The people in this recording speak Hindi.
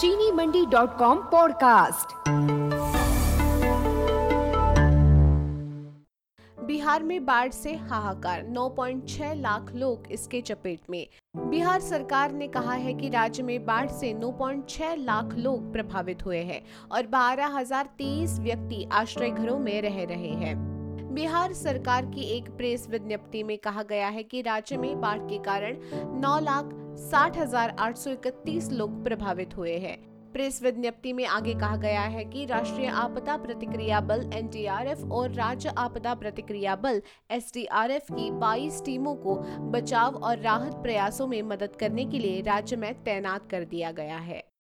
चीनी मंडी.com पॉडकास्ट। बिहार में बाढ़ से हाहाकार, 9.6 लाख लोग इसके चपेट में। बिहार सरकार ने कहा है कि राज्य में बाढ़ से 9.6 लाख लोग प्रभावित हुए हैं और 12,023 व्यक्ति आश्रय घरों में रह रहे हैं। बिहार सरकार की एक प्रेस विज्ञप्ति में कहा गया है कि राज्य में बाढ़ के कारण 9,60,831 लोग प्रभावित हुए हैं। प्रेस विज्ञप्ति में आगे कहा गया है कि राष्ट्रीय आपदा प्रतिक्रिया बल NDRF और राज्य आपदा प्रतिक्रिया बल SDRF की 22 टीमों को बचाव और राहत प्रयासों में मदद करने के लिए राज्य में तैनात कर दिया गया है।